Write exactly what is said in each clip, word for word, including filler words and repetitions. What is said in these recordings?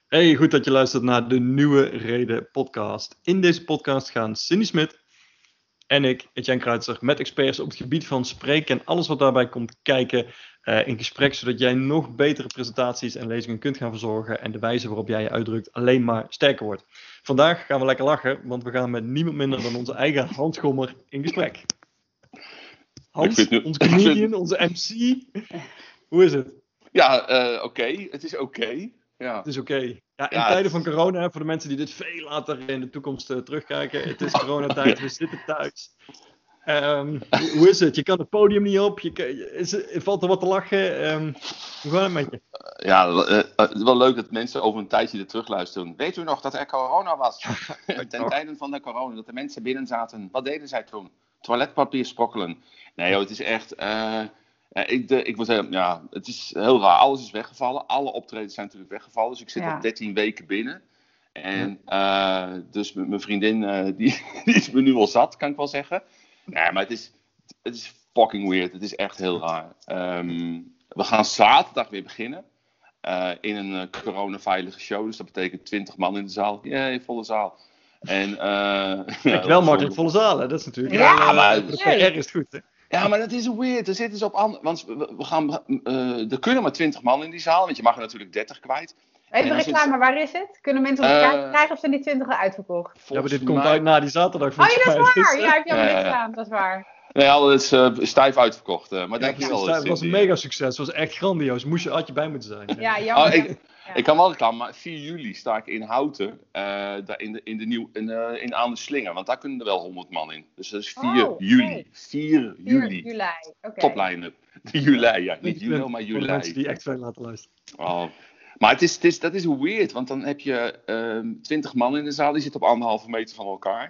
Hey, goed dat je luistert naar de Nieuwe Reden podcast. In deze podcast gaan Cindy Smit en ik, Etienne Kruijtser, met experts op het gebied van spreken en alles wat daarbij komt kijken uh, in gesprek, zodat jij nog betere presentaties en lezingen kunt gaan verzorgen en de wijze waarop jij je uitdrukt alleen maar sterker wordt. Vandaag gaan we lekker lachen, want we gaan met niemand minder dan onze eigen Hans Gommer in gesprek. Hans, nu... onze comedian, onze M C, hoe is het? Ja, uh, oké. Okay. Het is oké. Okay. Ja. Het is oké. Okay. Ja, in ja, tijden het... van corona, voor de mensen die dit veel later in de toekomst uh, terugkijken. Het is coronatijd, we zitten thuis. Um, hoe is het? Je kan het podium niet op. Je kan, is het, valt er wat te lachen? Um, hoe gaat het met je? Ja, uh, het is wel leuk dat mensen over een tijdje er terugluisteren. Weet u nog dat er corona was? Ten tijde van de corona, dat de mensen binnen zaten. Wat deden zij toen? Toiletpapier sprokkelen. Nee joh, het is echt... Uh, Ja, ik, de, ik was heel, ja, het is heel raar. Alles is weggevallen. Alle optredens zijn natuurlijk weggevallen. Dus ik zit ja. al dertien weken binnen. En uh, dus m- mijn vriendin, uh, die, die is me nu al zat, kan ik wel zeggen. Nee, maar het is, het is fucking weird. Het is echt heel raar. Um, we gaan zaterdag weer beginnen. Uh, in een uh, coronaveilige show. Dus dat betekent twintig man in de zaal. Jee, volle zaal. En, uh, Kijk, ja, wel makkelijk volle zaal, hè? Dat is natuurlijk... Ja, wel, uh, maar... De P R is goed, hè? Ja, maar dat is weird. Er zitten ze op an- want we, we gaan, uh, er kunnen maar twintig man in die zaal, want je mag er natuurlijk dertig kwijt. Even reclame, het... waar is het? Kunnen mensen op elkaar uh, krijgen of zijn die twintig uitverkocht? Ja, maar dit mij... komt uit na die zaterdag. Oh ja, dat is waar. Dus, ja, ik heb ja, niks aan, dat is waar. Nee, alles is uh, stijf uitverkocht. Uh, maar ja, dankjewel. Het was een mega succes. Het was echt grandioos. Moest je, had je bij moeten zijn. Ja, jammer. Oh, ik, ja. ik kan wel reclame, maar vier juli sta ik in Houten. Uh, daar in de, in de nieuw, in, uh, in aan de slinger. Want daar kunnen er wel honderd man in. Dus dat is vier juli. vier juli. juli. Okay. Top line-up. Juli, ja. Niet juli, maar juli. Voor de mensen die echt veel laten luisteren. Oh. Maar het is, het is, dat is weird. Want dan heb je twintig uh, man in de zaal. Die zitten op anderhalve meter van elkaar.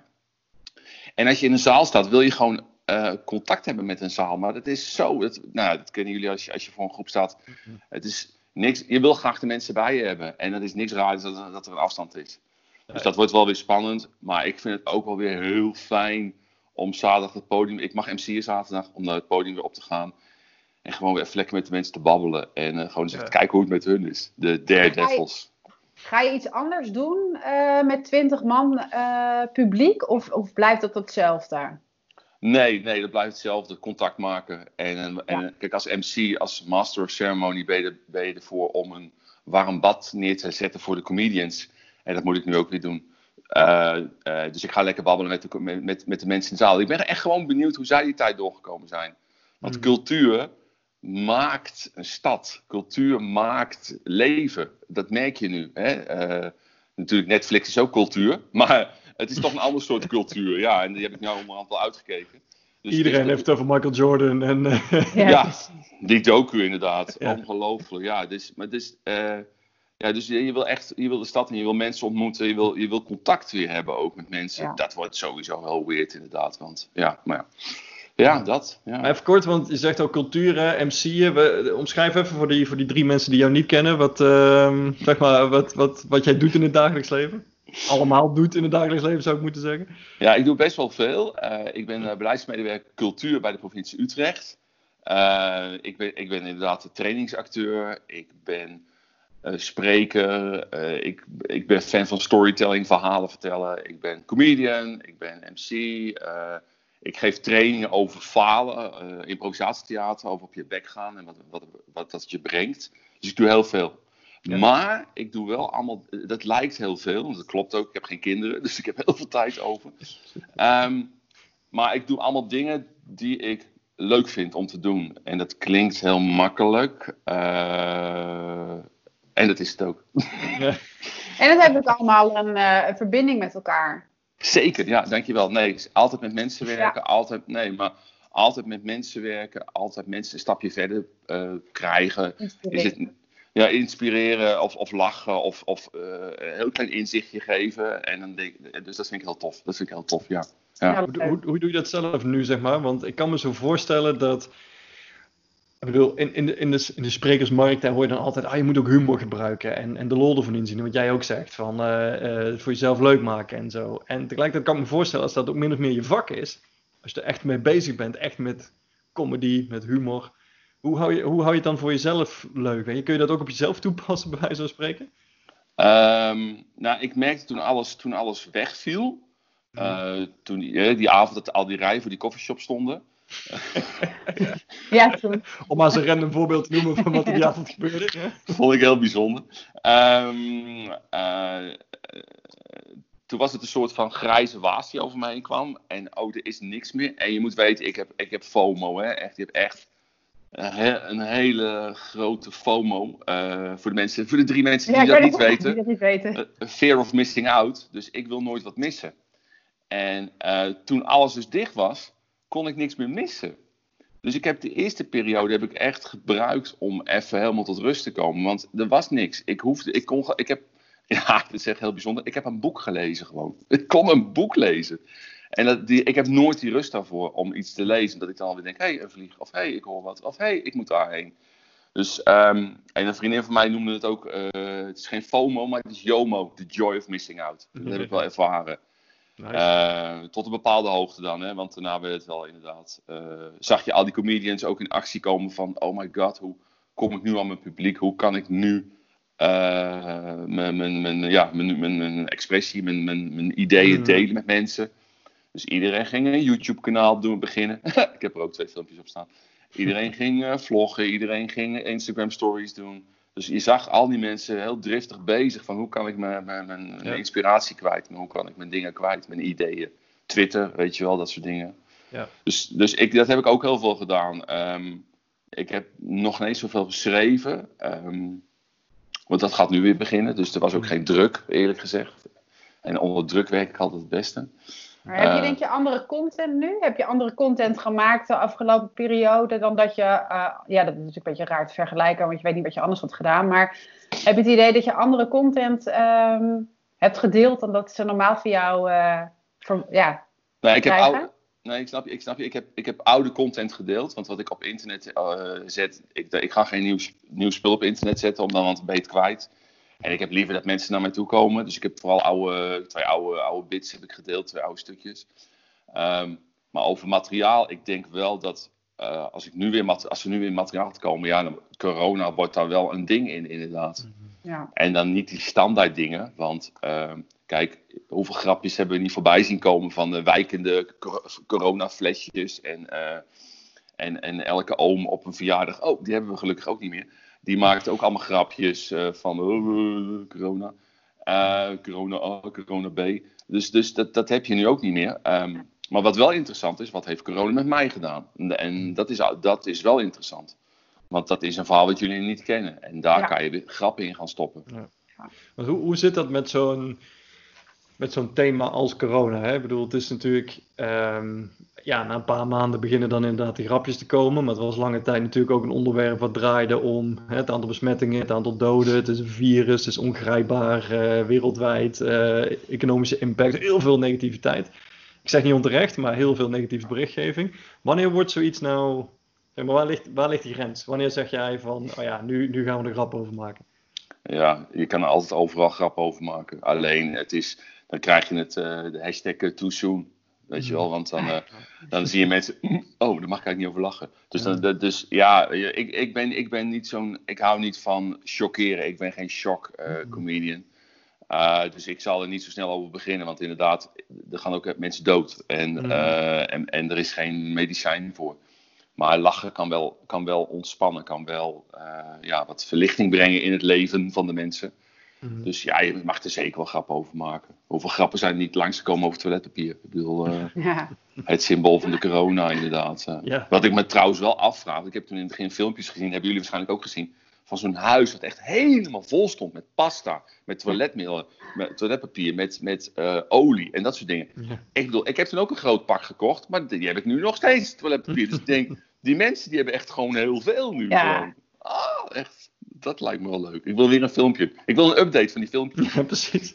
En als je in een zaal staat, wil je gewoon... Uh, contact hebben met een zaal, maar dat is zo, dat, nou, dat kennen jullie als je, als je voor een groep staat. Mm-hmm. Het is niks, je wil graag de mensen bij je hebben en dat is niks raars dat, dat er een afstand is. Nee. Dus dat wordt wel weer spannend, maar ik vind het ook wel weer heel fijn om zaterdag het podium, ik mag M C'en zaterdag, om naar het podium weer op te gaan en gewoon weer even lekker met de mensen te babbelen en uh, gewoon eens ja. te kijken hoe het met hun is, de Daredevils. Ga je iets anders doen uh, met twintig man uh, publiek of, of blijft dat hetzelfde? Nee, nee, dat blijft hetzelfde. Contact maken. En, en, ja. en kijk, als M C, als Master of Ceremony ben je, ben je ervoor om een warm bad neer te zetten voor de comedians. En dat moet ik nu ook weer doen. Uh, uh, dus ik ga lekker babbelen met de, met, met de mensen in de zaal. Ik ben echt gewoon benieuwd hoe zij die tijd doorgekomen zijn. Want mm. cultuur maakt een stad. Cultuur maakt leven. Dat merk je nu. Hè? Uh, natuurlijk, Netflix is ook cultuur. Maar... Het is toch een ander soort cultuur, ja, en die heb ik nou onderhand wel uitgekeken. Dus Iedereen het heeft het over Michael Jordan en... Uh... Ja. ja, die docu inderdaad, ja. Ongelooflijk, ja. Dus, maar dus, uh, ja, dus je, je wil echt, je wil de stad en je wil mensen ontmoeten, je wil, je wil contact weer hebben ook met mensen. Ja. Dat wordt sowieso wel weird inderdaad, want ja, maar ja. Ja, dat. Ja. Maar even kort, want je zegt ook cultuur, hè, M C'en. We, omschrijf even voor die, voor die drie mensen die jou niet kennen, wat, uh, zeg maar, wat, wat, wat jij doet in het dagelijks leven. Allemaal doet in het dagelijks leven, zou ik moeten zeggen. Ja, ik doe best wel veel. Uh, ik ben uh, beleidsmedewerker cultuur bij de provincie Utrecht. Uh, ik, ben, ik ben inderdaad trainingsacteur. Ik ben uh, spreker. Uh, ik, ik ben fan van storytelling, verhalen vertellen. Ik ben comedian. Ik ben M C. Uh, ik geef trainingen over falen, uh, improvisatietheater, over op je bek gaan en wat, wat, wat dat je brengt. Dus ik doe heel veel. Ja. Maar ik doe wel allemaal, dat lijkt heel veel, want dat klopt ook, ik heb geen kinderen, dus ik heb heel veel tijd over. Um, maar ik doe allemaal dingen die ik leuk vind om te doen. En dat klinkt heel makkelijk. Uh, en dat is het ook. Ja. En dat heeft ook allemaal een, uh, een verbinding met elkaar. Zeker, ja, dankjewel. Nee, altijd met mensen werken, ja. altijd, nee, maar altijd met mensen werken, altijd mensen een stapje verder uh, krijgen. Is het, ja, inspireren of, of lachen of, of uh, een heel klein inzichtje geven. En dan denk, dus dat vind ik heel tof. Dat vind ik heel tof, ja. ja. ja hoe, hoe, hoe doe je dat zelf nu, zeg maar? Want ik kan me zo voorstellen dat... Ik bedoel, in, in, de, in, de, in de sprekersmarkt daar hoor je dan altijd... Ah, je moet ook humor gebruiken en, en de lol ervan inzien. Wat jij ook zegt, van uh, uh, voor jezelf leuk maken en zo. En tegelijkertijd kan ik me voorstellen, als dat ook min of meer je vak is... Als je er echt mee bezig bent, echt met comedy, met humor... Hoe hou, je, hoe hou je het dan voor jezelf leuk? Kun je dat ook op jezelf toepassen, bij wijze van spreken? Um, nou, ik merkte toen alles, toen alles wegviel. Uh, toen die, die avond dat al die rijen voor die coffeeshop stonden. ja. ja, toen. Om maar eens een random voorbeeld te noemen van wat er die avond gebeurde. Ja. Vond ik heel bijzonder. Um, uh, toen was het een soort van grijze waas die over mij heen kwam. En oh, er is niks meer. En je moet weten, ik heb, ik heb FOMO. Hè? Echt, je hebt echt een, een hele grote FOMO. Uh, voor, de mensen, voor de drie mensen die, ja, dat, niet weten, die dat niet weten. Uh, fear of missing out. Dus ik wil nooit wat missen. En uh, toen alles dus dicht was, kon ik niks meer missen. Dus ik heb de eerste periode heb ik echt gebruikt om even helemaal tot rust te komen. Want er was niks. Ik hoefde, ik kon, ik heb, ja, dat is echt heel bijzonder. Ik heb een boek gelezen gewoon. Ik kon een boek lezen. En dat, die, ik heb nooit die rust daarvoor om iets te lezen. Dat ik dan alweer denk, hé, hey, een vlieg. Of hé, hey, ik hoor wat. Of hé, hey, ik moet daarheen. Dus, um, en een vriendin van mij noemde het ook, uh, het is geen FOMO, maar het is JOMO. The joy of missing out. Dat heb ik wel ervaren. Nice. Uh, tot een bepaalde hoogte dan, hè? Want daarna werd het wel inderdaad. Uh, zag je al die comedians ook in actie komen van: oh my god, hoe kom ik nu aan mijn publiek? Hoe kan ik nu uh, mijn, mijn, mijn, ja, mijn, mijn, mijn expressie, mijn, mijn, mijn ideeën delen met mensen? Dus iedereen ging een YouTube-kanaal doen beginnen. Ik heb er ook twee filmpjes op staan. Iedereen ging uh, vloggen, iedereen ging Instagram-stories doen. Dus je zag al die mensen heel driftig bezig van hoe kan ik mijn, mijn, mijn, mijn ja. inspiratie kwijt, hoe kan ik mijn dingen kwijt, mijn ideeën. Twitter, weet je wel, dat soort dingen. Ja. Dus, dus ik, dat heb ik ook heel veel gedaan. Um, ik heb nog niet eens zoveel geschreven, um, want dat gaat nu weer beginnen. Dus er was ook geen druk, eerlijk gezegd. En onder druk werk ik altijd het beste. Maar heb je denk je andere content nu? Heb je andere content gemaakt de afgelopen periode dan dat je... Uh, ja, dat is natuurlijk een beetje raar te vergelijken, want je weet niet wat je anders had gedaan. Maar heb je het idee dat je andere content um, hebt gedeeld dan dat ze normaal voor jou uh, voor, ja, nee, ik heb oude, nee, ik snap je. Ik, snap je. Ik, heb, ik heb oude content gedeeld, want wat ik op internet uh, zet... Ik, ik ga geen nieuw, nieuw spul op internet zetten, omdat dan ben je het kwijt. En ik heb liever dat mensen naar mij toe komen. Dus ik heb vooral oude, twee oude, oude bits heb ik gedeeld, twee oude stukjes. Um, maar over materiaal, ik denk wel dat uh, als, ik nu weer mat- als er nu weer materiaal gaat komen, ja, dan, corona wordt daar wel een ding in, inderdaad. Ja. En dan niet die standaard dingen. Want uh, kijk, hoeveel grapjes hebben we niet voorbij zien komen van de wijkende cor- coronaflesjes en, uh, en, en elke oom op een verjaardag. Oh, die hebben we gelukkig ook niet meer. Die maakte ook allemaal grapjes uh, van uh, corona, uh, corona A, corona B. Dus, dus dat, dat heb je nu ook niet meer. Um, maar wat wel interessant is, wat heeft corona met mij gedaan? En, en dat, is, dat is wel interessant. Want dat is een verhaal wat jullie niet kennen. En daar ja. kan je weer grappen in gaan stoppen. Ja. Maar hoe, hoe zit dat met zo'n, met zo'n thema als corona? Hè? Ik bedoel, het is natuurlijk... Um, ja, na een paar maanden beginnen dan inderdaad die grapjes te komen. Maar het was lange tijd natuurlijk ook een onderwerp wat draaide om hè, het aantal besmettingen, het aantal doden. Het is een virus, het is ongrijpbaar uh, wereldwijd, uh, economische impact, heel veel negativiteit. Ik zeg niet onterecht, maar heel veel negatieve berichtgeving. Wanneer wordt zoiets nou, zeg maar, waar ligt, waar ligt die grens? Wanneer zeg jij van, oh ja, nu, nu gaan we er grap over maken? Ja, je kan er altijd overal grap over maken. Alleen, het is, dan krijg je het, uh, de hashtag too soon. Weet je wel, want dan, uh, dan zie je mensen, oh, daar mag ik eigenlijk niet over lachen. Dus, dan, dus ja, ik, ik, ben, ik ben niet zo'n, ik hou niet van chockeren. Ik ben geen shock uh, comedian. Uh, dus ik zal er niet zo snel over beginnen, want inderdaad, er gaan ook mensen dood. En, uh, en, en er is geen medicijn voor. Maar lachen kan wel, kan wel ontspannen, kan wel uh, ja, wat verlichting brengen in het leven van de mensen. Mm-hmm. Dus ja, je mag er zeker wel grappen over maken. Hoeveel grappen zijn er niet langsgekomen over toiletpapier? Ik bedoel, uh, ja. Het symbool van de corona inderdaad. Uh. Ja. Wat ik me trouwens wel afvraag, ik heb toen in het begin filmpjes gezien, hebben jullie waarschijnlijk ook gezien, van zo'n huis dat echt helemaal vol stond met pasta, met toiletmiddel, met toiletpapier, met, met uh, olie en dat soort dingen. Ja. Ik bedoel, ik heb toen ook een groot pak gekocht, maar die heb ik nu nog steeds, toiletpapier. Dus ik denk, die mensen die hebben echt gewoon heel veel nu. Ja. Ah, echt. Dat lijkt me wel leuk. Ik wil weer een filmpje. Ik wil een update van die filmpjes. Ja, precies.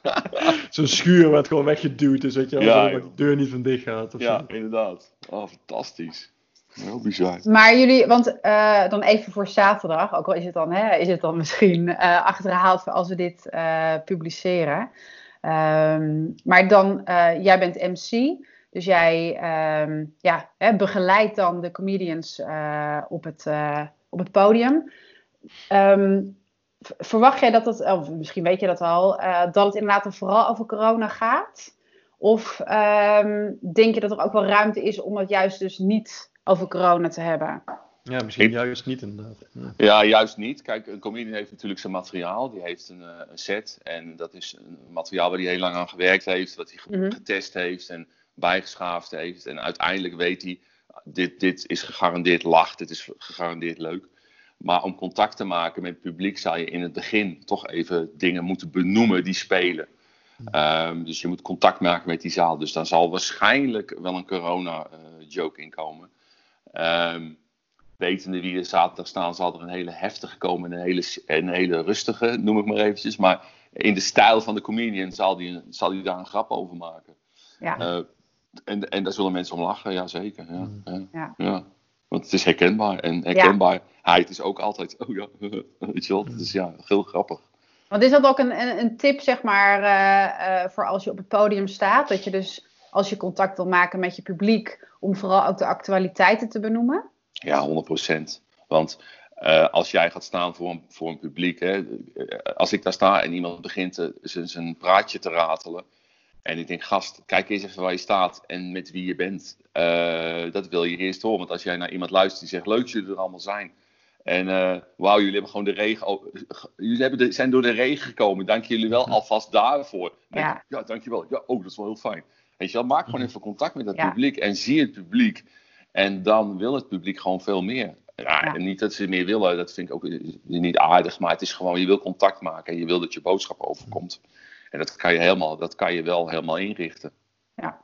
Zo'n schuur waar het gewoon weggeduwd is, weet je wel. Ja, waar de deur niet van dicht gaat. Of ja, zo. Inderdaad. Oh, fantastisch. Heel bizar. Maar jullie, want uh, dan even voor zaterdag, ook al is het dan, hè, is het dan misschien uh, achterhaald als we dit uh, publiceren. Um, maar dan, uh, jij bent M C, dus jij um, ja, hè, begeleidt dan de comedians uh, op, het, uh, op het podium. Um, verwacht jij dat het, of misschien weet je dat al, uh, dat het inderdaad vooral over corona gaat? Of um, denk je dat er ook wel ruimte is om het juist dus niet over corona te hebben? Ja, misschien ik, juist niet inderdaad. Ja. ja, juist niet. Kijk, een comedian heeft natuurlijk zijn materiaal. Die heeft een, uh, een set. En dat is een materiaal waar hij heel lang aan gewerkt heeft. Wat hij mm-hmm. getest heeft en bijgeschaafd heeft. En uiteindelijk weet hij, dit, dit is gegarandeerd lach. Dit is gegarandeerd leuk. Maar om contact te maken met het publiek zou je in het begin toch even dingen moeten benoemen die spelen. Um, dus je moet contact maken met die zaal. Dus dan zal waarschijnlijk wel een corona-joke uh, inkomen. Um, wetende wie er zaterdag staan, zal er een hele heftige komen en een hele, een hele rustige, noem ik maar eventjes. Maar in de stijl van de comedian zal die, zal die daar een grap over maken. Ja. Uh, en, en daar zullen mensen om lachen, ja zeker. Ja, ja, ja. ja. Want het is herkenbaar. En herkenbaarheid is ook altijd, oh ja, weet je wel. Het is ja, heel grappig. Want is dat ook een, een, een tip, zeg maar, uh, uh, voor als je op het podium staat? Dat je dus, als je contact wil maken met je publiek, om vooral ook de actualiteiten te benoemen? Ja, honderd procent. Want uh, als jij gaat staan voor een, voor een publiek, hè, als ik daar sta en iemand begint uh, zijn, zijn praatje te ratelen. En ik denk, gast, kijk eens even waar je staat en met wie je bent. Uh, dat wil je eerst horen. Want als jij naar iemand luistert die zegt, leuk dat jullie er allemaal zijn. En uh, wauw, jullie hebben gewoon de regen, oh, jullie hebben de, zijn door de regen gekomen. Dank jullie wel alvast daarvoor. Ja, ik, ja dankjewel. Ja, oh, dat is wel heel fijn. Weet je wel, maak gewoon even contact met dat ja. publiek en zie het publiek. En dan wil het publiek gewoon veel meer. Ja, ja. En niet dat ze meer willen, dat vind ik ook niet aardig. Maar het is gewoon, je wil contact maken en je wil dat je boodschap overkomt. En dat kan je, helemaal, dat kan je wel helemaal inrichten. Ja.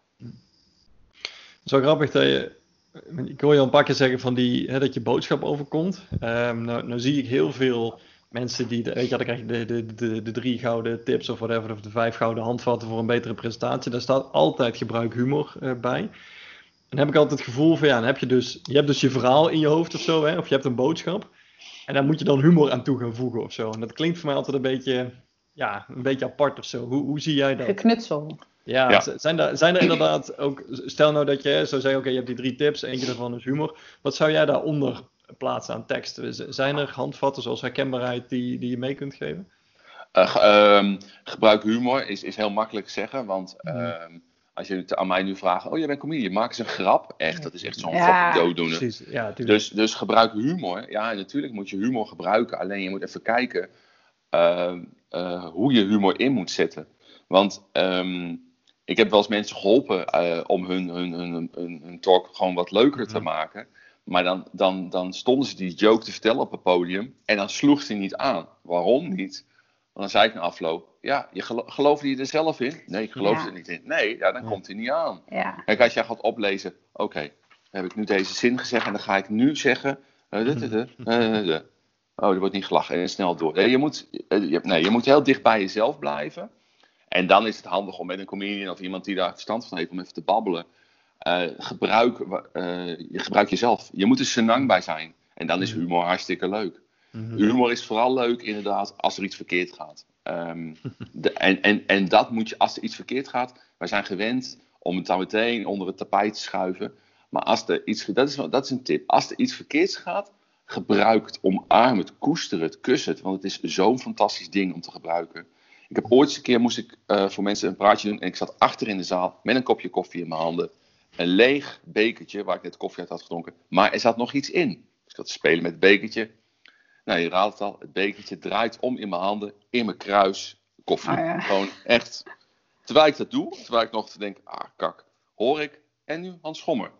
Het is wel grappig dat je... Ik hoor je al een paar keer zeggen van die, hè, dat je boodschap overkomt. Um, nou, nou zie ik heel veel mensen die... De, weet je, dan krijg je de, de, de, de drie gouden tips of whatever. Of de vijf gouden handvatten voor een betere presentatie. Daar staat altijd gebruik humor uh, bij. En dan heb ik altijd het gevoel van... Ja, dan heb je dus... Je hebt dus je verhaal in je hoofd of zo. Hè, of je hebt een boodschap. En daar moet je dan humor aan toe gaan voegen of zo. En dat klinkt voor mij altijd een beetje... Ja, een beetje apart of zo. Hoe, hoe zie jij dat? Geknutsel. Ja, ja. Zijn, er, zijn er inderdaad ook... Stel nou dat je zou zeggen, oké, okay, je hebt die drie tips, eentje daarvan is humor. Wat zou jij daaronder plaatsen aan tekst? Zijn er handvatten zoals herkenbaarheid die, die je mee kunt geven? Uh, um, gebruik humor is, is heel makkelijk zeggen, want um, als je aan mij nu vraagt, oh jij bent comedian, maak eens een grap. Echt, dat is echt zo'n ja, fucking dooddoener. Precies, ja, dus, dus gebruik humor. Ja, natuurlijk moet je humor gebruiken, alleen je moet even kijken uh, uh, hoe je humor in moet zetten. Want... Um, Ik heb wel eens mensen geholpen uh, om hun, hun, hun, hun, hun talk gewoon wat leuker te maken. Maar dan, dan, dan stonden ze die joke te vertellen op het podium. En dan sloeg ze niet aan. Waarom niet? Want dan zei ik na afloop. Ja, je gelo- geloofde je er zelf in? Nee, ik geloof ja. er niet in. Nee, ja, dan ja. komt hij niet aan. Ja. Kijk, als jij gaat oplezen. Oké, okay, heb ik nu deze zin gezegd. En dan ga ik nu zeggen. Uh, uh, uh, uh, uh. Oh, er wordt niet gelachen. En snel door. Nee, je moet, uh, je, nee, je moet heel dicht bij jezelf blijven. En dan is het handig om met een comedian of iemand die daar verstand van heeft om even te babbelen. Uh, gebruik, uh, je gebruik jezelf. Je moet er senang bij zijn. En dan is humor hartstikke leuk. Mm-hmm. Humor is vooral leuk inderdaad als er iets verkeerd gaat. Um, de, en, en, en dat moet je, als er iets verkeerd gaat, wij zijn gewend om het dan meteen onder het tapijt te schuiven. Maar als er iets, dat is, dat is een tip. Als er iets verkeerds gaat, gebruik het, omarm het, koester het, kus het. Want het is zo'n fantastisch ding om te gebruiken. Ik heb ooit eens een keer moest ik uh, voor mensen een praatje doen en ik zat achter in de zaal met een kopje koffie in mijn handen. Een leeg bekertje waar ik net koffie uit had gedronken, maar er zat nog iets in. Dus ik had te spelen met het bekertje. Nou, je raadt het al, het bekertje draait om in mijn handen, in mijn kruis, koffie. Oh ja. Gewoon echt. Terwijl ik dat doe, terwijl ik nog denk, ah kak, hoor ik, en nu Hans Schommer.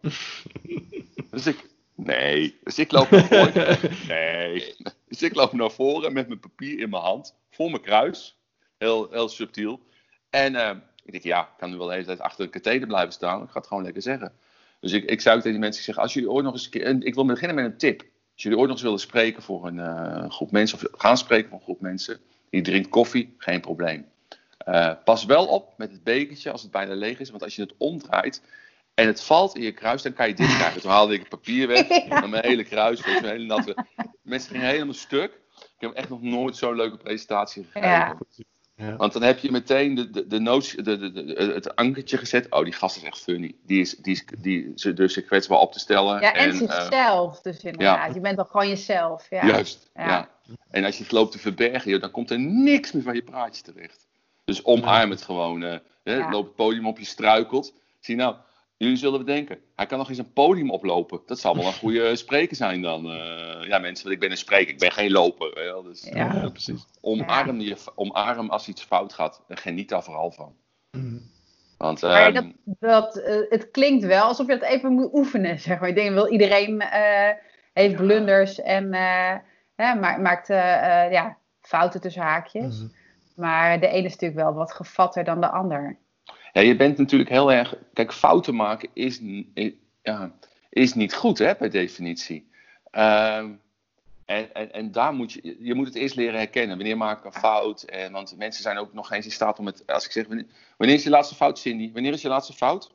Dus ik, nee, dus ik loop naar voren. Nee, dus ik loop naar voren met mijn papier in mijn hand, voor mijn kruis. Heel, heel subtiel. En uh, ik denk, ja, ik kan nu wel de hele tijd achter een katheder blijven staan. Ik ga het gewoon lekker zeggen. Dus ik, ik zou tegen die mensen zeggen, als jullie ooit nog eens een keer... En ik wil beginnen met een tip. Als jullie ooit nog eens willen spreken voor een uh, groep mensen... of gaan spreken voor een groep mensen... die drinkt koffie, geen probleem. Uh, pas wel op met het bekertje als het bijna leeg is. Want als je het omdraait en het valt in je kruis... dan kan je dit krijgen. Toen haalde ik het papier weg. Ja. En mijn hele kruis, mijn hele natte... Mensen gingen helemaal stuk. Ik heb echt nog nooit zo'n leuke presentatie gegeven. Ja. Ja. Want dan heb je meteen de, de, de notie, de, de, de, het ankertje gezet. Oh, die gast is echt funny. Die is, die is, die is dus kwetsbaar op te stellen. Ja, en, en zichzelf. Uh, dus inderdaad. Ja. Je bent toch gewoon jezelf. Ja. Juist. Ja. Ja. En als je het loopt te verbergen, joh, dan komt er niks meer van je praatje terecht. Dus omarm het gewoon. Uh, Ja. Loop het podium op, je struikelt. Zie je nou, jullie zullen bedenken, hij kan nog eens een podium oplopen. Dat zal wel een goede spreker zijn dan. Uh, ja mensen, want ik ben een spreker, ik ben geen loper. Wel, dus, Ja. Ja, precies. omarm, je, omarm als iets fout gaat en geniet daar vooral van. Mm. Want, Maar um, dat, dat, uh, het klinkt wel alsof je dat even moet oefenen, zeg maar. Ik denk, wel iedereen uh, heeft blunders en uh, ja, maakt uh, uh, ja, fouten tussen haakjes. Mm. Maar de ene is natuurlijk wel wat gevatter dan de ander. Ja, je bent natuurlijk heel erg... Kijk, fouten maken is, ja, is niet goed, hè, per definitie. Um, en, en, en daar moet je... Je moet het eerst leren herkennen. Wanneer maak ik een fout? En, want mensen zijn ook nog eens in staat om het... Als ik zeg, wanneer, wanneer is je laatste fout, Cindy? Wanneer is je laatste fout?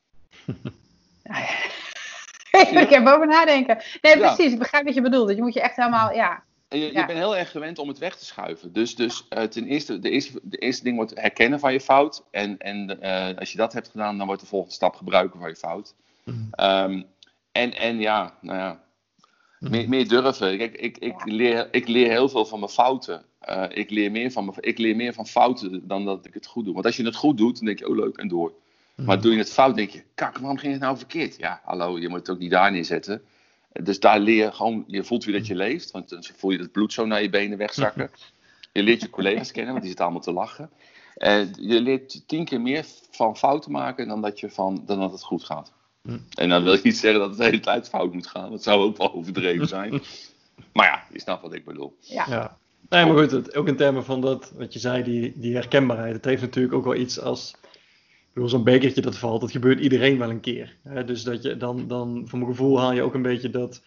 Ik heb over nadenken. Nee, Ja. precies. Ik begrijp wat je bedoelt. Je moet je echt helemaal... Ja. En je, je Ja. bent heel erg gewend om het weg te schuiven. Dus, dus uh, ten eerste, de eerste, de eerste ding wordt herkennen van je fout. En, en uh, als je dat hebt gedaan, dan wordt de volgende stap gebruiken van je fout. Mm. Um, en, en ja, nou ja, meer, meer durven. Kijk, ik, ik, Ja. leer, ik leer heel veel van mijn fouten. Uh, ik, leer meer van mijn, ik leer meer van fouten dan dat ik het goed doe. Want als je het goed doet, dan denk je, oh leuk, en door. Mm. Maar doe je het fout, denk je, kak, waarom ging het nou verkeerd? Ja, hallo, je moet het ook niet daar neerzetten. Dus daar leer je gewoon, je voelt weer dat je leeft, want dan voel je het bloed zo naar je benen wegzakken. Je leert je collega's kennen, want die zitten allemaal te lachen. En je leert tien keer meer van fouten maken dan dat, je van, dan dat het goed gaat. En dan wil ik niet zeggen dat het de hele tijd fout moet gaan, dat zou ook wel overdreven zijn. Maar ja, je snapt wat ik bedoel. Ja. Ja. Nee, maar goed, het, ook in termen van dat, wat je zei, die, die herkenbaarheid. Het heeft natuurlijk ook wel iets als... Ik bedoel, zo'n bekertje dat valt, dat gebeurt iedereen wel een keer. Hè? Dus dat je dan, dan, voor mijn gevoel haal je ook een beetje dat,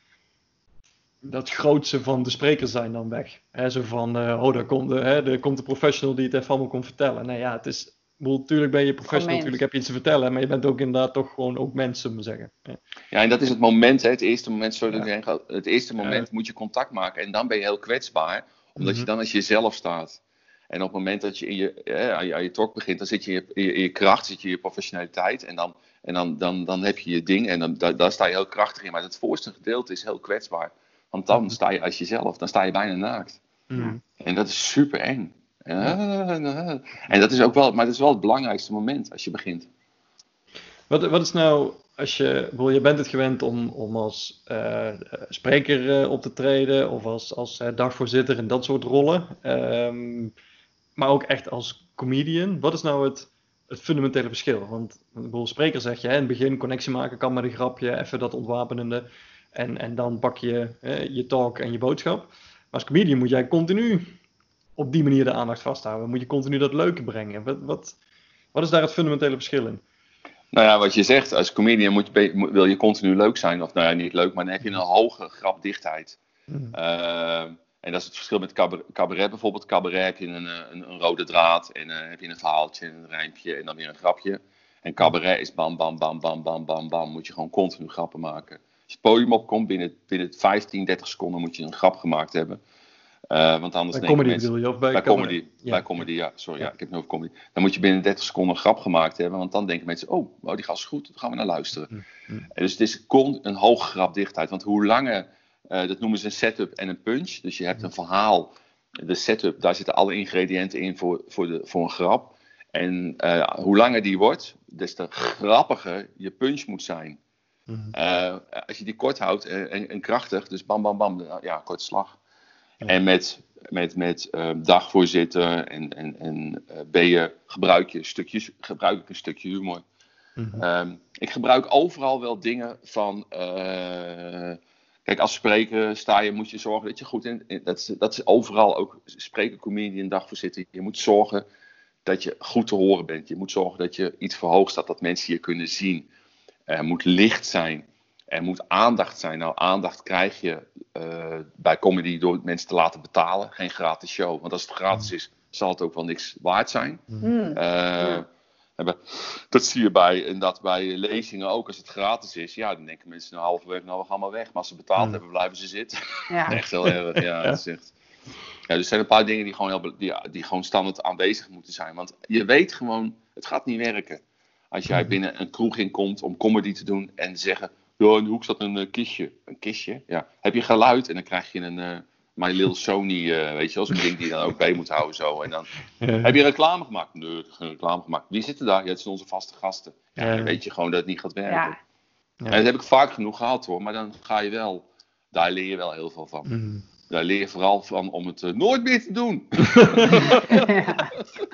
dat grootste van de sprekers zijn dan weg. Hè? Zo van, uh, oh, daar komt de, hè, daar komt de professional die het even allemaal kon vertellen. Nee, ja, het is, natuurlijk ben je professional, natuurlijk heb je iets te vertellen, maar je bent ook inderdaad toch gewoon ook mensen, moet zeggen. Ja. Ja, en dat is het moment, hè, het eerste moment, sorry, Ja. dat ik het eerste moment Ja. moet je contact maken en dan ben je heel kwetsbaar, omdat Mm-hmm. je dan als je jezelf staat. En op het moment dat je, in je eh, aan je, aan je talk begint, dan zit je in je, in je, in je kracht, zit je in je professionaliteit. En dan, en dan, dan, dan heb je je ding en dan, daar, daar sta je heel krachtig in. Maar het voorste gedeelte is heel kwetsbaar. Want dan sta je als jezelf, dan sta je bijna naakt. Mm. En dat is super eng. En, uh, uh, en dat is ook wel, maar dat is wel het belangrijkste moment als je begint. Wat, wat is nou, als je, bedoel, je bent het gewend om, om als uh, spreker uh, op te treden of als, als uh, dagvoorzitter en dat soort rollen. Um, maar ook echt als comedian. Wat is nou het, het fundamentele verschil? Want ik bedoel, spreker zeg je, hè, in het begin connectie maken kan met een grapje, even dat ontwapenende. En, en dan pak je hè, je talk en je boodschap. Maar als comedian moet jij continu op die manier de aandacht vasthouden. Moet je continu dat leuke brengen. Wat, wat, wat is daar het fundamentele verschil in? Nou ja, wat je zegt, als comedian moet je, wil je continu leuk zijn. Of nou ja, niet leuk, maar dan heb je een hoge grapdichtheid. Mm. Uh, en dat is het verschil met cabaret, cabaret bijvoorbeeld. Cabaret heb je een, een, een rode draad en uh, heb je een verhaaltje, een rijmpje en dan weer een grapje. En cabaret is bam, bam, bam, bam, bam, bam, bam. Moet je gewoon continu grappen maken. Als je het podium opkomt, binnen, binnen vijftien, dertig seconden moet je een grap gemaakt hebben. Uh, want anders bij comedy mensen, bedoel je? Of bij, bij comedy, ja. bij comedy, ja. Sorry, ja. ja, ik heb het over comedy. Dan moet je binnen dertig seconden een grap gemaakt hebben. Want dan denken mensen, oh, oh die gast is goed, dan gaan we naar luisteren. Mm-hmm. En dus het is een hoge grapdichtheid. Want hoe langer, uh, dat noemen ze een setup en een punch. Dus je hebt een verhaal, de setup, daar zitten alle ingrediënten in voor, voor, de, voor een grap. En uh, hoe langer die wordt, des te grappiger je punch moet zijn. Mm-hmm. Uh, als je die kort houdt en, en, en krachtig, dus bam, bam, bam, ja, korte slag. Ja. En met, met, met uh, dagvoorzitter en, en, en uh, ben je, gebruik, je stukjes, gebruik ik een stukje humor. Mm-hmm. Um, ik gebruik overal wel dingen van... Uh, kijk, als spreker sta je, moet je zorgen dat je goed in... in dat, is, dat is overal ook spreker, comedian, dagvoorzitter. Je moet zorgen dat je goed te horen bent. Je moet zorgen dat je iets verhoogd staat, dat mensen je kunnen zien. Er uh, moet licht zijn. Er moet aandacht zijn. Nou, aandacht krijg je uh, bij comedy door mensen te laten betalen. Geen gratis show. Want als het gratis is, zal het ook wel niks waard zijn. Mm. Uh, ja. Dat zie je bij, en dat bij lezingen ook. Als het gratis is, ja, dan denken mensen nou halverwege, nou we gaan maar weg. Maar als ze betaald mm. hebben, blijven ze zitten. Ja. Echt heel erg, ja. Dat is echt... Ja, dus er zijn een paar dingen die gewoon, heel, die, die gewoon standaard aanwezig moeten zijn. Want je weet gewoon, het gaat niet werken. Als jij binnen een kroeg inkomt om comedy te doen en zeggen... Ja, in de hoek staat een uh, kistje. Een kistje? Ja. Heb je geluid en dan krijg je een, uh, My Little Sony, uh, weet je wel, zo'n ding die je dan ook bij moet houden zo. En dan, Ja. heb je reclame gemaakt? Nee, ik heb geen reclame gemaakt. Wie zitten daar? Ja, het zijn onze vaste gasten. Ja, Ja. dan weet je gewoon dat het niet gaat werken. Ja. Ja. En dat heb ik vaak genoeg gehad hoor, maar dan ga je wel, daar leer je wel heel veel van. Mm. Daar leer je vooral van om het uh, nooit meer te doen. Ja.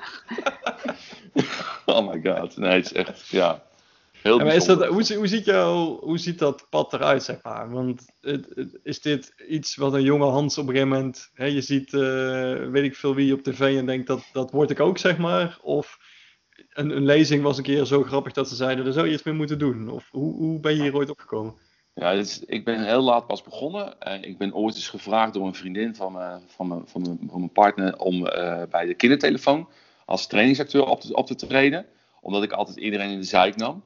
Oh my god, nee, het is echt, ja, heel Ja, maar is bijzonder. dat, hoe, zi- hoe, ziet jou, hoe ziet dat pad eruit, zeg maar? Want het, het- is dit iets wat een jonge Hans op een gegeven moment... Hè, je ziet, eh, weet ik veel wie op tv en denkt, dat, dat word ik ook, zeg maar? Of een, een lezing was een keer zo grappig dat ze zeiden, daar zou je iets mee moeten doen. Of hoe, hoe ben je hier ooit opgekomen? Ja, dit is- ik ben heel laat pas begonnen. Uh, ik ben ooit eens gevraagd door een vriendin van, me, van, me, van, me, van mijn partner om uh, bij de kindertelefoon als trainingsacteur op te, op te treden. Omdat ik altijd iedereen in de zeik nam.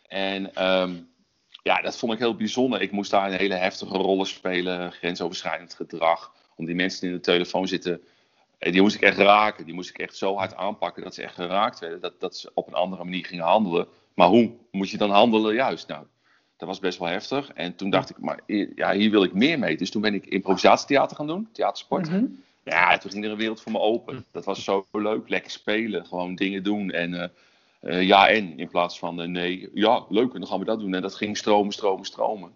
En um, ja, dat vond ik heel bijzonder. Ik moest daar een hele heftige rollen spelen, grensoverschrijdend gedrag. Om die mensen die in de telefoon zitten, die moest ik echt raken. Die moest ik echt zo hard aanpakken dat ze echt geraakt werden. Dat, dat ze op een andere manier gingen handelen. Maar hoe moet je dan handelen juist? Nou, dat was best wel heftig. En toen dacht ik, maar ja, hier wil ik meer mee. Dus toen ben ik improvisatietheater gaan doen, theatersport. Mm-hmm. Ja, toen ging er een wereld voor me open. Dat was zo leuk, lekker spelen, gewoon dingen doen. En uh, uh, ja en, in plaats van uh, nee, ja, leuk, en dan gaan we dat doen. En dat ging stromen, stromen, stromen.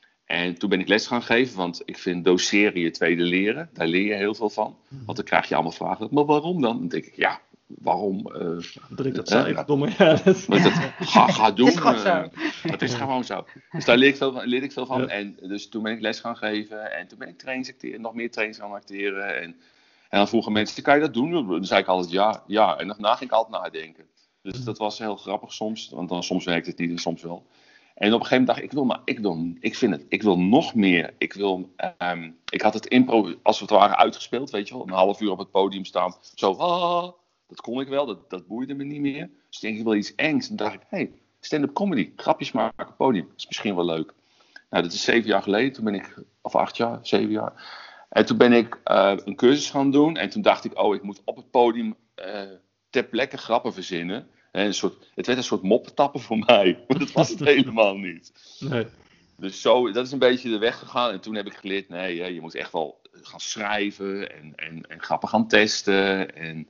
En toen ben ik les gaan geven, want ik vind doseren je tweede leren. Daar leer je heel veel van. Want dan krijg je allemaal vragen, maar waarom dan? Dan denk ik, ja, waarom? Uh, Druk dat uh, zei, verdomme. Ja, dat... dat, ga, ga doen. Het is gewoon zo. Uh, het is gewoon zo. Dus daar leer ik veel van. Leer ik veel van. Ja. En dus toen ben ik les gaan geven. En toen ben ik trainingsacteren, nog meer trainings gaan acteren. En, en dan vroegen mensen, kan je dat doen? Dan zei ik altijd ja, ja. En daarna ging ik altijd nadenken. Dus dat was heel grappig soms. Want dan soms werkt het niet en soms wel. En op een gegeven moment dacht ik, ik wil, maar, ik wil, ik vind het, ik wil nog meer. Ik wil, um, ik had het impro als we het waren uitgespeeld, weet je wel. Een half uur op het podium staan. Zo, ah, dat kon ik wel, dat, dat boeide me niet meer. Dus ik denk, ik wil iets engs. En toen dacht ik, hé, hey, stand-up comedy, grapjes maken op het podium. Dat is misschien wel leuk. Nou, dat is zeven jaar geleden. Toen ben ik, of acht jaar, zeven jaar. En toen ben ik uh, een cursus gaan doen. En toen dacht ik, oh, ik moet op het podium uh, ter plekke grappen verzinnen. En een soort, het werd een soort moppetappen voor mij. Maar dat was het helemaal niet. Nee. Dus zo, dat is een beetje de weg gegaan. En toen heb ik geleerd, nee, hè, je moet echt wel gaan schrijven. En, en, en grappen gaan testen. En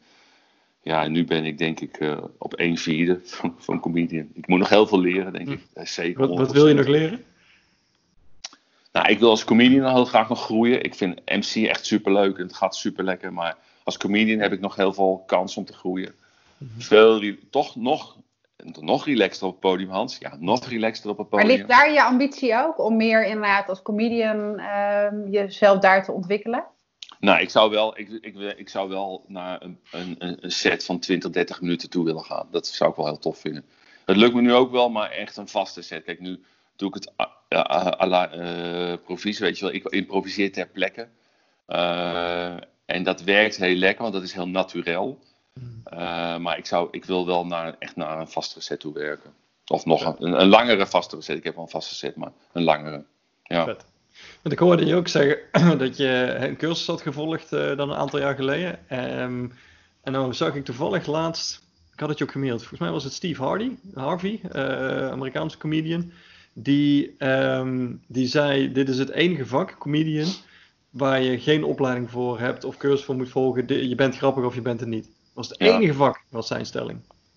ja, nu ben ik denk ik uh, op een vierde van, van comedian. Ik moet nog heel veel leren, denk ik. Uh, zeker. Wat, wat wil je nog leren? Nou, ik wil als comedian heel graag nog groeien. Ik vind M C echt superleuk en het gaat super lekker. Maar als comedian heb ik nog heel veel kans om te groeien. Mm-hmm. Veel, toch nog, nog relaxter op het podium, Hans. Ja, nog relaxter op het podium. Maar ligt daar je ambitie ook? Om meer inderdaad als comedian uh, jezelf daar te ontwikkelen? Nou, ik zou wel, ik, ik, ik zou wel naar een, een, een set van twintig, dertig minuten toe willen gaan. Dat zou ik wel heel tof vinden. Het lukt me nu ook wel, maar echt een vaste set. Kijk, nu doe ik het à, à la uh, provisie, weet je wel. Ik improviseer ter plekke. Uh, en dat werkt heel lekker, want dat is heel naturel. Uh, maar ik, zou, ik wil wel naar, echt naar een vastere set toe werken. Of nog een, een, een langere vastere set. Ik heb wel een vaste set, maar een langere. Ja. Vet. Want ik hoorde je ook zeggen dat je een cursus had gevolgd uh, dan een aantal jaar geleden. Um, en dan zag ik toevallig laatst, ik had het je ook gemaild, volgens mij was het Steve Harvey, Harvey uh, Amerikaanse comedian. Die, um, die zei, dit is het enige vak, comedian, waar je geen opleiding voor hebt of cursus voor moet volgen. Je bent grappig of je bent het niet. Dat was het enige ja. vak, was zijn stelling.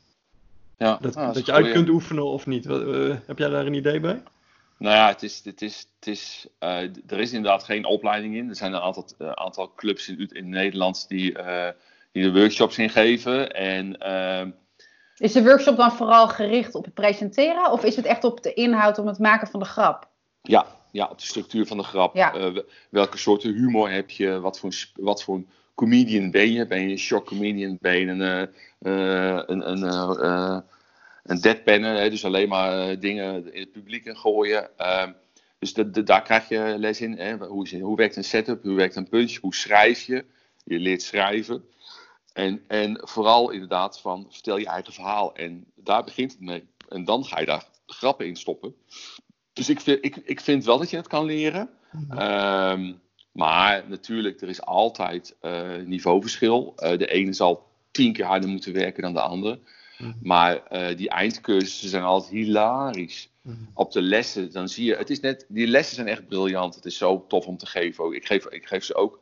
Ja. Dat, ah, dat, dat je goeie. uit kunt oefenen of niet. Uh, heb jij daar een idee bij? Nou ja, het is, het is, het is, uh, er is inderdaad geen opleiding in. Er zijn een aantal, uh, aantal clubs in, in Nederland die, uh, die de workshops ingeven. En, uh, is de workshop dan vooral gericht op het presenteren? Of is het echt op de inhoud om het maken van de grap? Ja, ja op de structuur van de grap. Ja. Uh, welke soorten humor heb je? Wat voor, wat voor een comedian ben je? Ben je een shock comedian? Ben je een... Uh, uh, een, een uh, uh, Een deadpanner, hè, dus alleen maar uh, dingen in het publiek in gooien. Uh, dus de, de, daar krijg je les in. Hè. Hoe, hoe werkt een setup, hoe werkt een punch, hoe schrijf je? Je leert schrijven. En, en vooral inderdaad van, vertel je eigen verhaal. En daar begint het mee. En dan ga je daar grappen in stoppen. Dus ik vind, ik, ik vind wel dat je het kan leren. Mm-hmm. Um, maar natuurlijk, er is altijd uh, niveauverschil. Uh, de ene zal tien keer harder moeten werken dan de andere. Mm-hmm. Maar uh, die eindcursussen zijn altijd hilarisch. Mm-hmm. Op de lessen, dan zie je, het is net, die lessen zijn echt briljant. Het is zo tof om te geven ook. Ik geef, ik geef ze ook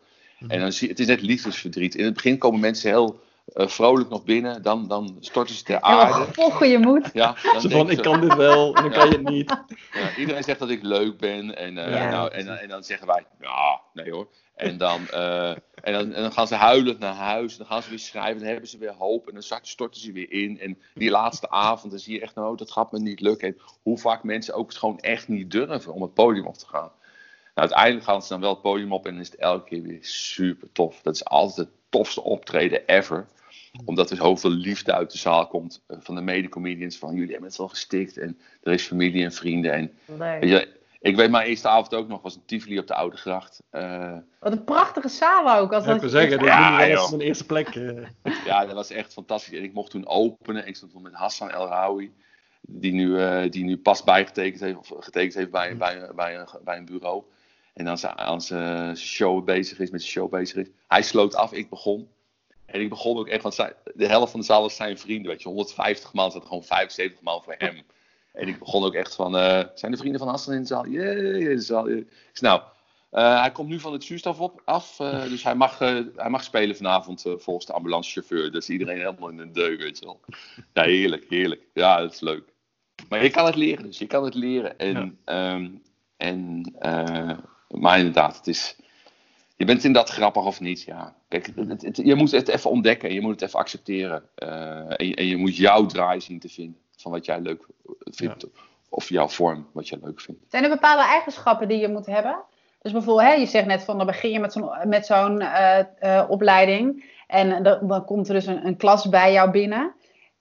En dan zie, het is net liefdesverdriet. In het begin komen mensen heel uh, vrolijk nog binnen. Dan, dan storten ze ter aarde. Volgen je moed. Ja, dan Zo van, ik kan dit wel en dan ja. kan je het niet. Ja, iedereen zegt dat ik leuk ben. En, uh, Ja. nou, en, en dan zeggen wij, ja, nee hoor. En dan, uh, en, dan, en dan gaan ze huilend naar huis. En dan gaan ze weer schrijven. Dan hebben ze weer hoop. En dan storten ze weer in. En die laatste avond, dan zie je echt, nou, dat gaat me niet lukken. En hoe vaak mensen ook het gewoon echt niet durven om het podium op te gaan. Nou, uiteindelijk gaan ze dan wel het podium op. En dan is het elke keer weer super tof. Dat is altijd het tofste optreden ever. Omdat er zoveel liefde uit de zaal komt. Uh, van de mede-comedians. Van jullie hebben het al gestikt. En er is familie en vrienden. En, weet je, ik weet mijn eerste avond ook nog, was een Tivoli op de Oude Gracht. Uh, Wat een prachtige zaal ook. Als Ja, ik dat wil zeggen, dit Ja, noem je wel joh. als mijn eerste plek. Uh. ja, dat was echt fantastisch. En ik mocht toen openen. Ik stond toen met Hassan El Raoui. Die nu, uh, die nu pas bijgetekend heeft, of getekend heeft bij, bij, bij, bij een bureau. En als hij aan zijn show bezig is, met zijn show bezig is. Hij sloot af, ik begon. En ik begon ook echt, want zij, de helft van de zaal was zijn vrienden. Weet je, honderdvijftig man zat er gewoon vijfenzeventig man voor hem. En ik begon ook echt van, uh, zijn de vrienden van Hassan in de zaal? Yeah, in de zaal. Yeah. Ik zei, nou, uh, hij komt nu van het zuurstof op, af. Uh, dus hij mag, uh, hij mag spelen vanavond uh, volgens de ambulancechauffeur. Dus iedereen helemaal in een deuk, weet je wel. Ja, heerlijk, heerlijk. Ja, dat is leuk. Maar je kan het leren, dus je kan het leren. En, ja. um, en uh, maar inderdaad, het is... Je bent inderdaad grappig of niet, ja. Kijk, het, het, je moet het even ontdekken en je moet het even accepteren. Uh, en, je, en je moet jouw draai zien te vinden van wat jij leuk vindt. Ja. Of jouw vorm, wat jij leuk vindt. Zijn er bepaalde eigenschappen die je moet hebben? Dus bijvoorbeeld, hè, je zegt net van, dan begin je met zo'n, met zo'n uh, uh, opleiding. En dan, dan komt er dus een, een klas bij jou binnen.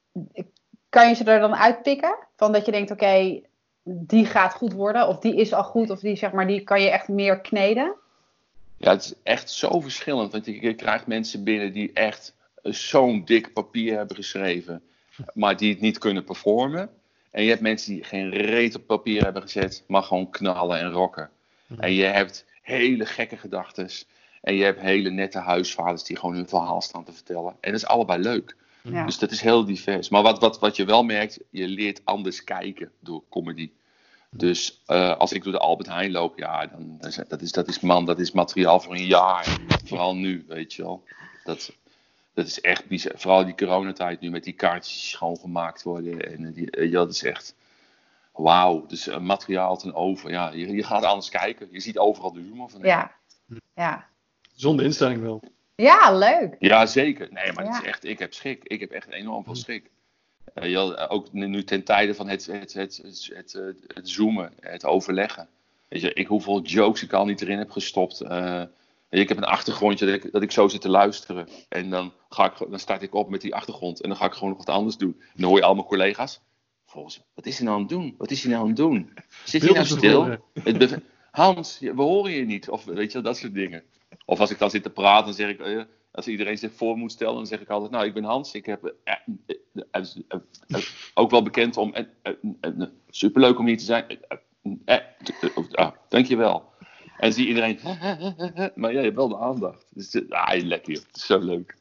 Kan je ze er dan uitpikken? Van dat je denkt, oké, okay, die gaat goed worden. Of die is al goed. Of die, zeg maar, die kan je echt meer kneden. Ja, het is echt zo verschillend. Want je, je krijgt mensen binnen die echt zo'n dik papier hebben geschreven. Maar die het niet kunnen performen. En je hebt mensen die geen reet op papier hebben gezet. Maar gewoon knallen en rocken. Mm-hmm. En je hebt hele gekke gedachtes. En je hebt hele nette huisvaders die gewoon hun verhaal staan te vertellen. En dat is allebei leuk. Ja. Dus dat is heel divers. Maar wat, wat, wat je wel merkt, je leert anders kijken door comedy. Dus uh, als ik door de Albert Heijn loop, ja, dan dat is, dat is, dat is man, dat is materiaal voor een jaar. Vooral nu, weet je wel. Dat, dat is echt bizar. Vooral die coronatijd nu met die kaartjes schoongemaakt worden. En die, ja, dat is echt wauw. Dus uh, materiaal ten over. Ja, je, je gaat anders kijken. Je ziet overal de humor van. Ja, ja. Zonder instelling wel. Ja, leuk. Ja, zeker. Nee, maar ja. het is echt, ik heb schik. Ik heb echt enorm veel schik. Uh, je, ook nu ten tijde van het, het, het, het, het, het, het zoomen, het overleggen. Weet je, ik hoeveel jokes ik al niet erin heb gestopt. Uh, ik heb een achtergrondje dat ik, dat ik zo zit te luisteren. En dan, ga ik, dan start ik op met die achtergrond. En dan ga ik gewoon nog wat anders doen. En dan hoor je al mijn collega's. Volgens, wat is hij nou aan het doen? Wat is hij nou aan het doen? Zit hij nou stil? Het, Hans, we horen je niet. Of weet je, dat soort dingen. Of als ik dan zit te praten, dan zeg ik... Uh, Als iedereen zich voor moet stellen, dan zeg ik altijd... Nou, ik ben Hans. Ik heb uh, uh, uh, uh, uh, uh, ook wel bekend om... Uh, uh, uh, uh, superleuk om hier te zijn. Uh, uh, uh, uh, uh, dankjewel. En zie iedereen... Uh, uh, uh, uh, maar ja, je hebt wel de aandacht. Dus, uh, ah, lekker. Het is zo leuk.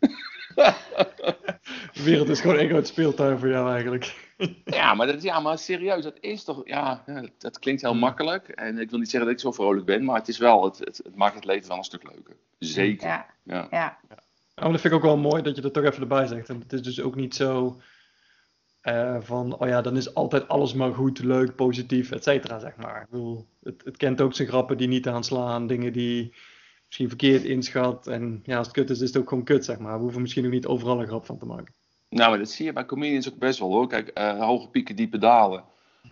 De wereld is gewoon één groot speeltuin voor jou eigenlijk. Ja, maar, dat, ja, maar serieus, dat is toch... Ja, dat, dat klinkt heel makkelijk. En ik wil niet zeggen dat ik zo vrolijk ben. Maar het is wel... Het, het, het maakt het leven wel een stuk leuker. Zeker. Ja. Ja. Ja. Ja, maar dat vind ik ook wel mooi dat je er toch even erbij zegt. En het is dus ook niet zo uh, van, oh ja, dan is altijd alles maar goed, leuk, positief, et cetera, zeg maar. Ik bedoel, het, het kent ook zijn grappen die niet aanslaan, dingen die misschien verkeerd inschat. En ja, als het kut is, is het ook gewoon kut, zeg maar. We hoeven misschien ook niet overal een grap van te maken. Nou, maar dat zie je bij comedians ook best wel, hoor. Kijk, uh, hoge pieken, diepe dalen.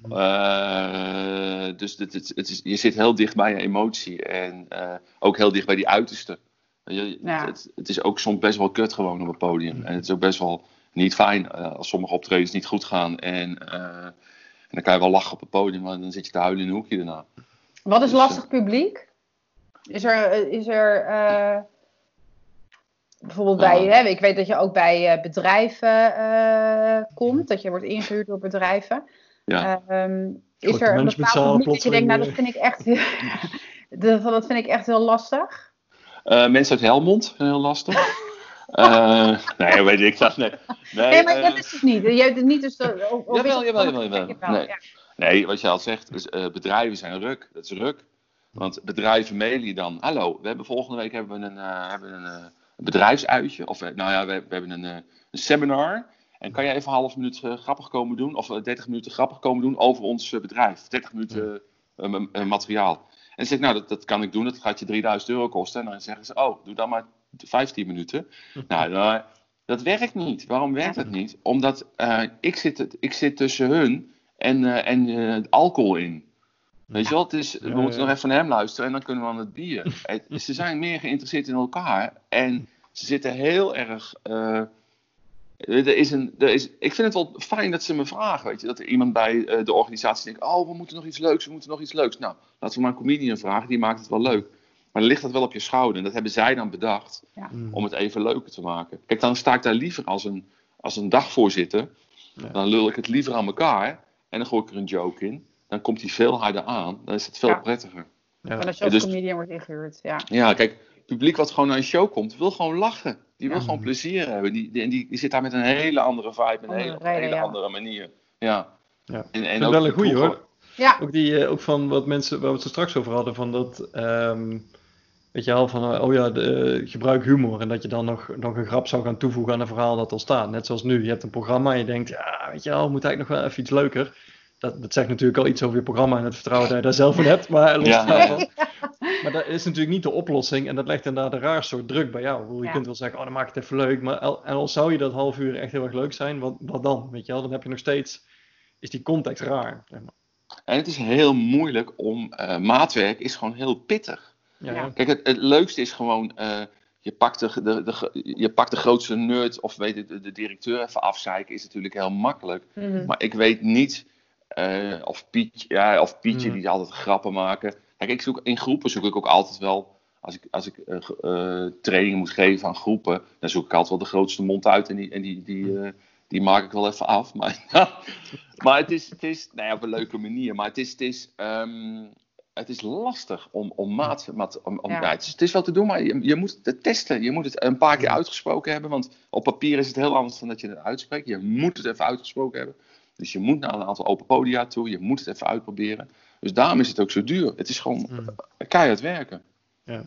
Uh, dus het, het, het is, je zit heel dicht bij je emotie en uh, ook heel dicht bij die uiterste. Je, ja. het, het is ook soms best wel kut gewoon op het podium. En het is ook best wel niet fijn uh, als sommige optredens niet goed gaan. En, uh, en dan kan je wel lachen op het podium, maar dan zit je te huilen in een hoekje daarna. Wat is dus, lastig uh, publiek? Is er... Is er uh, bijvoorbeeld bij... Uh, hè, ik weet dat je ook bij uh, bedrijven uh, komt. Dat je wordt ingehuurd door bedrijven. Ja. Uh, um, is er een bepaald publiek dat je denkt, nou dat vind ik echt... de, dat vind ik echt heel lastig? Uh, mensen uit Helmond, heel lastig. uh, nee, weet ik dat. Nee, nee, nee maar uh, dat is het niet. Je hebt het niet dus... De, of, jawel, jawel, jawel, jawel. Nee. nee, wat je al zegt, dus, uh, bedrijven zijn ruk. Dat is ruk. Want bedrijven mailen je dan, hallo, we hebben volgende week hebben we een, uh, hebben een, uh, een bedrijfsuitje. Of uh, nou ja, we, we hebben een, uh, een seminar. En kan jij even een half minuut uh, grappig komen doen, of uh, dertig minuten grappig komen doen over ons uh, bedrijf. dertig minuten uh, uh, uh, materiaal. En dan zeg ik, nou, dat, dat kan ik doen, dat gaat je drieduizend euro kosten. En dan zeggen ze, oh, doe dan maar vijftien minuten. nou, nou, dat werkt niet. Waarom werkt dat niet? Omdat uh, ik, zit, ik zit tussen hun en, uh, en uh, alcohol in. Weet je wel, het is, we ja, moeten ja. nog even naar hem luisteren en dan kunnen we aan het bier. Het, ze zijn meer geïnteresseerd in elkaar en ze zitten heel erg... Uh, er is een, er is, ik vind het wel fijn dat ze me vragen, weet je, dat er iemand bij uh, de organisatie denkt, oh, we moeten nog iets leuks, we moeten nog iets leuks. Nou, laten we maar een comedian vragen, die maakt het wel leuk. Maar dan ligt dat wel op je schouder en dat hebben zij dan bedacht ja. om het even leuker te maken. Kijk, dan sta ik daar liever als een, als een dagvoorzitter, ja. dan lul ik het liever aan elkaar en dan gooi ik er een joke in. Dan komt hij veel harder aan. Dan is het veel ja. prettiger. Ja. En als je als dus, comedian wordt ingehuurd. Ja. ja, kijk, het publiek wat gewoon naar een show komt, wil gewoon lachen. Die wil ja. gewoon plezier hebben. Die, die, die, die zit daar met een hele andere vibe, een hele, reden, hele ja. andere manier. Ja. ja. En, en ook wel een goeie hoor. Ja. Ook, die, uh, ook van wat mensen, waar we het zo straks over hadden, van dat, um, weet je wel, van, oh ja, de, uh, gebruik humor. En dat je dan nog, nog een grap zou gaan toevoegen aan een verhaal dat al staat. Net zoals nu, je hebt een programma en je denkt, ja, weet je wel, moet eigenlijk nog wel even iets leuker. Dat, dat zegt natuurlijk al iets over je programma en het vertrouwen dat je daar zelf van hebt. Maar, los ja. daarvan, maar dat is natuurlijk niet de oplossing. En dat legt inderdaad een raar soort druk bij jou. Je ja. kunt wel zeggen, oh dan maak ik het even leuk. Maar al, en al zou je dat half uur echt heel erg leuk zijn, wat, wat dan? Weet je wel? Dan heb je nog steeds, is die context raar. Zeg maar. En het is heel moeilijk om, uh, maatwerk is gewoon heel pittig. Ja, ja. Kijk, het, het leukste is gewoon, uh, je, pakt de, de, de, je pakt de grootste nerd of weet je, de, de directeur even afzeiken, is natuurlijk heel makkelijk. Mm-hmm. Maar ik weet niet... Uh, of Pietje, ja, of Pietje mm. die altijd grappen maken. Kijk, ik zoek, in groepen zoek ik ook altijd wel, als ik, als ik uh, uh, trainingen moet geven aan groepen, dan zoek ik altijd wel de grootste mond uit en die, en die, die, uh, die maak ik wel even af. Maar, maar het is, het is nou ja, op een leuke manier, maar het is, het is, um, het is lastig om, om maat, maat om, om, ja. Ja, het, is, het is wel te doen, maar je, je moet het testen. Je moet het een paar keer uitgesproken hebben, want op papier is het heel anders dan dat je het uitspreekt. Je moet het even uitgesproken hebben. Dus je moet naar een aantal open podia toe. Je moet het even uitproberen. Dus daarom is het ook zo duur. Het is gewoon mm. keihard werken. Ja.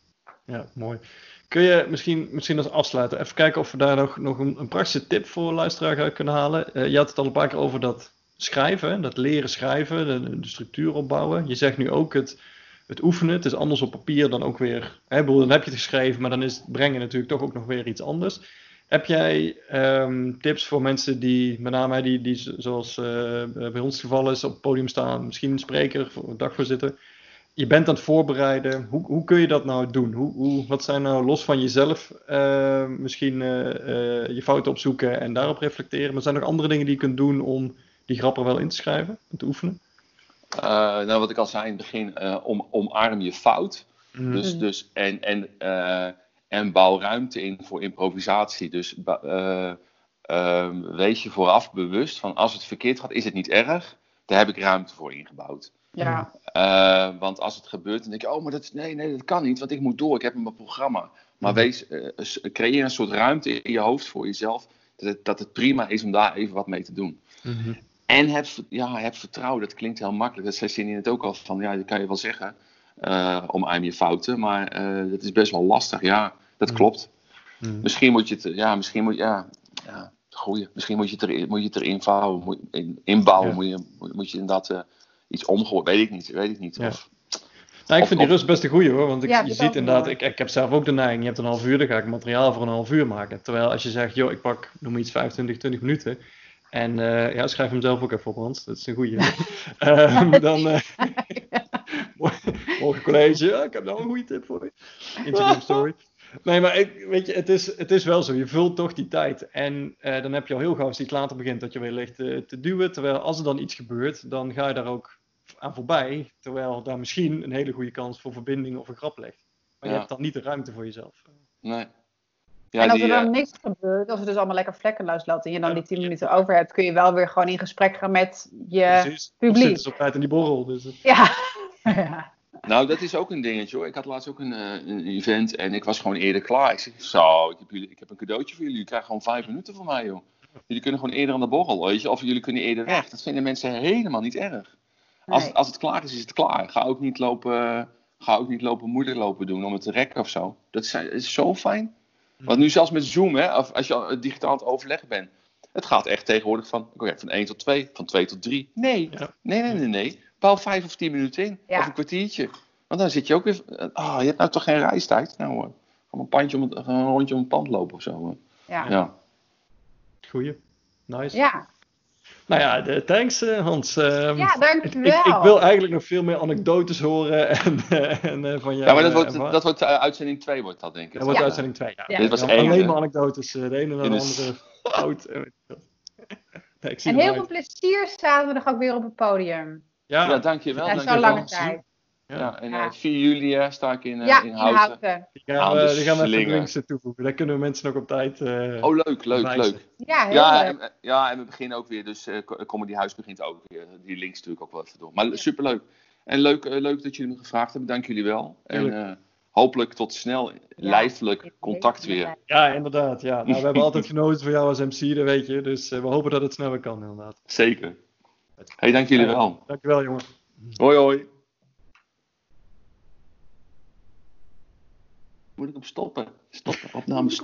Ja, mooi. Kun je misschien, misschien als afsluiter even kijken of we daar nog, nog een, een praktische tip voor luisteraar uit kunnen halen. Uh, je had het al een paar keer over dat schrijven. Dat leren schrijven. De, de structuur opbouwen. Je zegt nu ook het, het oefenen. Het is anders op papier dan ook weer... Hè, bedoel, dan heb je het geschreven. Maar dan is het brengen natuurlijk toch ook nog weer iets anders. Heb jij um, tips voor mensen die, met name die, die zoals uh, bij ons het geval is, op het podium staan, misschien een spreker, een dagvoorzitter. Je bent aan het voorbereiden. Hoe, hoe kun je dat nou doen? Hoe, hoe, wat zijn nou los van jezelf uh, misschien uh, uh, je fouten opzoeken en daarop reflecteren? Maar zijn er nog andere dingen die je kunt doen om die grappen wel in te schrijven en te oefenen? Uh, nou, wat ik al zei in het begin, uh, om, omarm je fout. Mm. Dus, dus, en... en uh, En bouw ruimte in voor improvisatie. Dus uh, uh, wees je vooraf bewust van als het verkeerd gaat, is het niet erg. Daar heb ik ruimte voor ingebouwd. Ja. Uh, want als het gebeurt, dan denk je, oh, maar dat, nee, nee, dat kan niet, want ik moet door, ik heb mijn programma. Maar wees, uh, creëer een soort ruimte in je hoofd voor jezelf, dat het, dat het prima is om daar even wat mee te doen. Mm-hmm. En heb, ja, heb vertrouwen, dat klinkt heel makkelijk. Dat zei Cindy net ook al van, ja, dat kan je wel zeggen. Uh, omarm je fouten, maar uh, dat is best wel lastig. Ja, dat mm. klopt. Mm. Misschien moet je het, ja, misschien moet, ja, ja, groeien. Misschien moet je het, er, moet je het erin vouwen, moet, in, inbouwen, ja. moet, je, moet je inderdaad uh, iets omgooien. Weet ik niet, weet ik niet. Ja. Of, nou, ik vind of, die rust best een goeie hoor, want ik, ja, je ziet inderdaad, ik, ik heb zelf ook de neiging, je hebt een half uur, dan ga ik materiaal voor een half uur maken. Terwijl als je zegt, joh, ik pak, noem iets vijfentwintig, twintig minuten. En uh, ja, schrijf hem zelf ook even op, Hans. Dat is een goeie. um, dan, uh, morgen college, ja, ik heb nou een goede tip voor je. Instagram story. Nee, maar ik, weet je, het is, het is wel zo. Je vult toch die tijd. En uh, dan heb je al heel gauw, als iets later begint, dat je weer ligt uh, te duwen. Terwijl als er dan iets gebeurt, dan ga je daar ook aan voorbij. Terwijl daar misschien een hele goede kans voor verbinding of een grap ligt. Maar ja. je hebt dan niet de ruimte voor jezelf. Nee. Ja, en als die, er dan uh... niks gebeurt, als het dus allemaal lekker vlekkeloos loopt en je dan ja. die tien minuten over hebt, kun je wel weer gewoon in gesprek gaan met je Precies. publiek. Of zitten ze op tijd in die borrel. Dus het... Ja. ja. Nou, dat is ook een dingetje hoor. Ik had laatst ook een, uh, een event en ik was gewoon eerder klaar. Ik zeg, zo, ik heb, jullie, ik heb een cadeautje voor jullie. Jullie krijgen gewoon vijf minuten van mij, joh. Jullie kunnen gewoon eerder aan de borrel, weet je. Of jullie kunnen eerder weg. Dat vinden mensen helemaal niet erg. Als, nee. als het klaar is, is het klaar. Ga ook niet lopen Ga ook niet lopen moeilijk lopen doen om het te rekken of zo. Dat is, is zo fijn. Want nu zelfs met Zoom, hè, of als je digitaal aan het overleggen bent. Het gaat echt tegenwoordig van, okay, van één tot twee, van twee tot drie. Nee, ja. nee, nee, nee, nee. Bouw vijf of tien minuten in. Ja. Of een kwartiertje. Want dan zit je ook weer... Oh, je hebt nou toch geen reistijd? Nou, gewoon een, pandje om het, een rondje om het pand lopen of zo. Ja. ja. Goeie. Nice. Ja. Nou ja, de, thanks uh, Hans. Um, ja, dankjewel. Ik, ik wil eigenlijk nog veel meer anekdotes horen en, uh, en uh, van jou. Ja, maar dat wordt, dat wordt uh, uitzending twee wordt dat, denk ik. Dat wordt ja. uitzending twee, ja. ja. Dit was ja, één, alleen hè? maar anekdotes, uh, de ene naar de dus... andere fout. Nee, en heel veel plezier zaterdag ook weer op het podium. Ja, ja dankjewel. Ja, dankjewel. Zo'n lange tijd. Ja, ja en uh, vier juli uh, sta ik in, uh, ja, in Houten. Houten. Die gaan we, die gaan we even links toevoegen. Daar kunnen we mensen nog op tijd uh, Oh, leuk, leuk, wijzen. leuk. Ja, heel ja, leuk. En, ja, en we beginnen ook weer, dus uh, Comedy Huis begint ook weer. Die links natuurlijk ook wel even door. Maar ja. Superleuk. En leuk, uh, leuk dat jullie me gevraagd hebben. Dank jullie wel. En uh, hopelijk tot snel ja, lijfelijk contact weer. Ja, inderdaad. Ja. Nou, we hebben altijd genoten van jou als M C, dat weet je. Dus uh, we hopen dat het sneller kan, inderdaad. Zeker. Hey, dank jullie wel. Dankjewel, jongen. Hoi, hoi. Moet ik hem stoppen? Stoppen, opname stoppen.